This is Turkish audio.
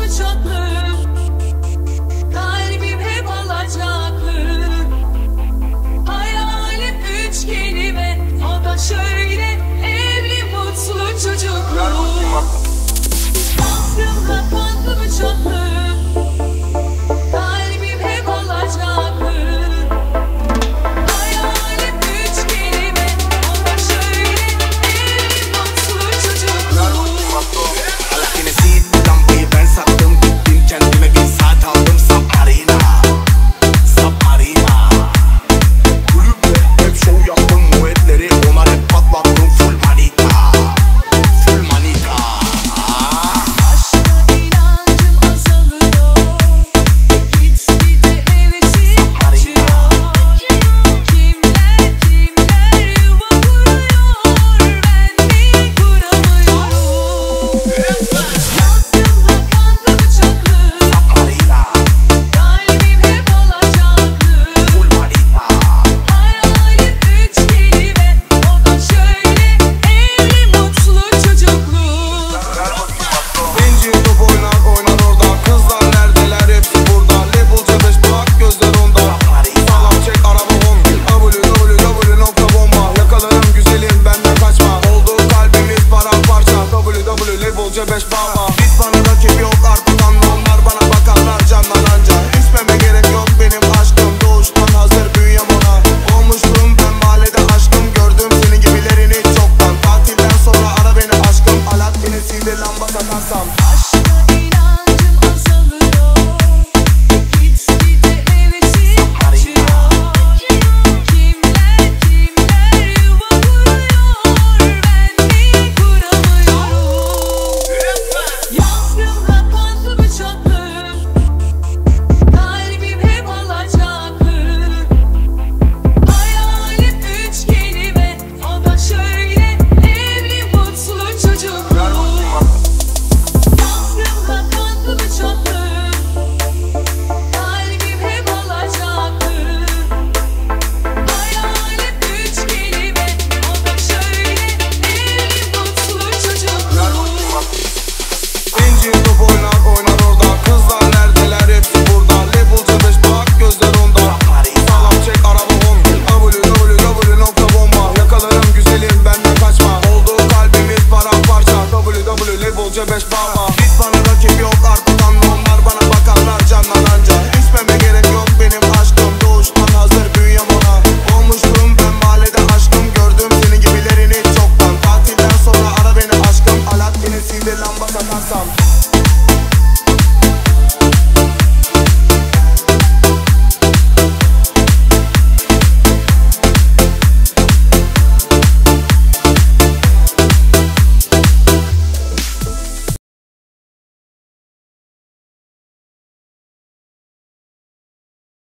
bıçaklı, kalbim hep alacaklı. Hayalim 3 kelime, o da şöyle: evli mutlu çocuklu. Aslımda kanlı bıçaklı, kalbim hep alacaklı. Hayalim 3 kelime, o da şöyle: evli mutlu çocuklu. Hala Hennessy lambayı ben sattım, gittim kendime bir saat aldım. Submarina, Submarina. Kulüpte hep şov yaptım, muetleri ona hep patlattım. Full manita, full manita. Aşka inancım azalıyor, gitgide hevesim kaçıyor. Kimler yuva kuruyor, ben mi kuramıyorum? Aslımda kanlı bıçaklı, Submarina, kalbim hep alacaklı. full manita. Hayalim 3 kelime, o da şöyle: evli mutlu çocuklu. İnci top oynar oynar orada. Kızlar neredeler, hepsi burada. Level C5 bak gözler onda. Sağlam çek araba 10. www.bomba. Yakalarım güzelim benden kaçma. Oldu kalbimiz paramparça. www.level C5 baba. Biz bana rakip yok arkadan, onlar bana bakarlar canlar anca. İçmeme gerek yok benim aşkım, doğuştan hazır büyüyem ona. Olmuştum ben mahallede aşkım, gördüm senin gibilerini çoktan. Tatilden sonra ara beni aşkım, alat Hennessy lamba satarsam. Aşka inancım azalıyor, gitgide hevesim kaçıyor. Kimler yuva kuruyor, ben mi kuramıyorum? Yaskımda kanlı bıçaklı, kalbim hep alacaklı. Hayalim 3 kelime, o da şöyle: evli mutlu çocuklu. Aslımda kanlı bıçaklı, kalbim hep alacaklı. Hayalim 3 kelime, o da şöyle: evli mutlu çocuklu. İnci top oynar oynar orada. Kızlar neredeler, hepsi burada. Level C5 bak gözler onda. Sağlam çek araba 10. www.bomba. Yakalarım güzelim benden kaçma. Oldu kalbimiz paramparça. www.level C5 baba. Biz bana rakip yok arkadan, onlar bana bakarlar canlar anca. İçmeme gerek yok benim aşkım, doğuştan hazır büyüyem ona. Olmuştum ben mahallede aşkım, gördüm senin gibilerini çoktan. Tatilden sonra ara beni aşkım, alat Hennessy lamba satarsam.